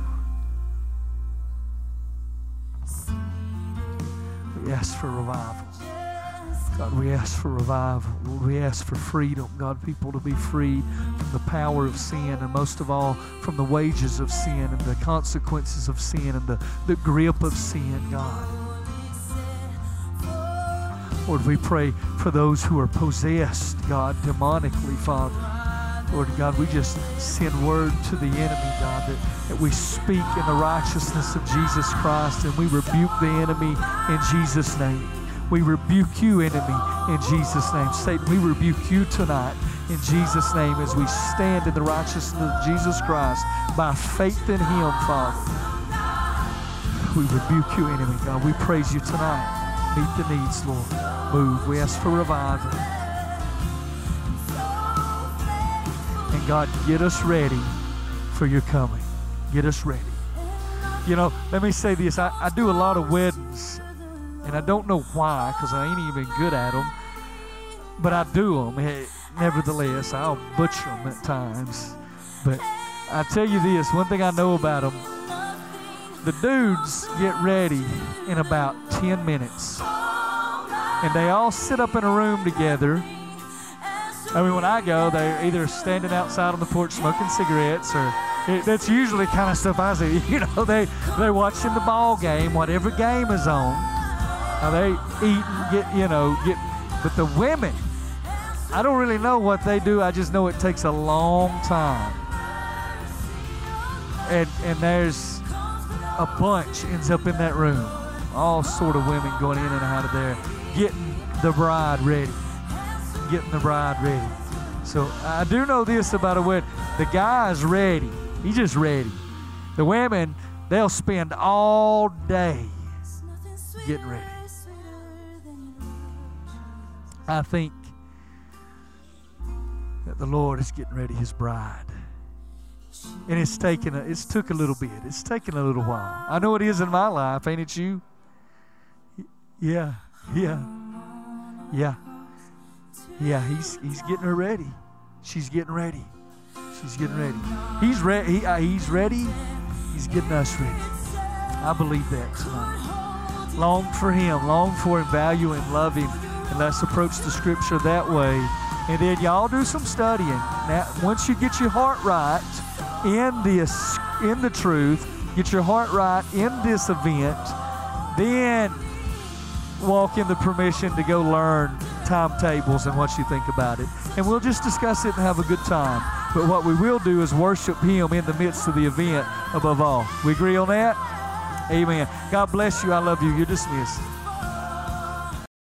We ask for revival. God, we ask for revival. Lord, we ask for freedom. God, people to be freed from the power of sin, and most of all, from the wages of sin and the consequences of sin and the grip of sin, God. Lord, we pray for those who are possessed, God, demonically, Father. Lord God, we just send word to the enemy, God, that we speak in the righteousness of Jesus Christ, and we rebuke the enemy in Jesus' name. We rebuke you, enemy, in Jesus' name. Satan, we rebuke you tonight in Jesus' name as we stand in the righteousness of Jesus Christ by faith in him, Father. We rebuke you, enemy, God. We praise you tonight. Meet the needs, Lord. Move. We ask for revival. And God, get us ready for your coming. Get us ready. You know, let me say this. I do a lot of weddings, and I don't know why, because I ain't even good at them, but I do them. Hey, nevertheless, I'll butcher them at times. But I tell you this, one thing I know about them, the dudes get ready in about 10 minutes. And they all sit up in a room together. I mean, when I go, they're either standing outside on the porch smoking cigarettes, or that's usually kind of stuff I see. You know, they're watching the ball game, whatever game is on. Now they eat and but the women, I don't really know what they do. I just know it takes a long time. And there's a bunch ends up in that room. All sort of women going in and out of there, getting the bride ready. So I do know this about a wedding. The guy's ready. He's just ready. The women, they'll spend all day getting ready. I think that the Lord is getting ready his bride. And it's took a little bit. It's taken a little while. I know it is in my life, ain't it you? Yeah, he's getting her ready. She's getting ready. She's getting ready. He's ready. He's ready. He's getting us ready. I believe that tonight. Long for Him. Long for Him. Value Him. Love Him. And let's approach the Scripture that way. And then y'all do some studying. Now, once you get your heart right in the truth, get your heart right in this event, then walk in the permission to go learn timetables and what you think about it. And we'll just discuss it and have a good time. But what we will do is worship Him in the midst of the event above all. We agree on that? Amen. God bless you. I love you. You're dismissed.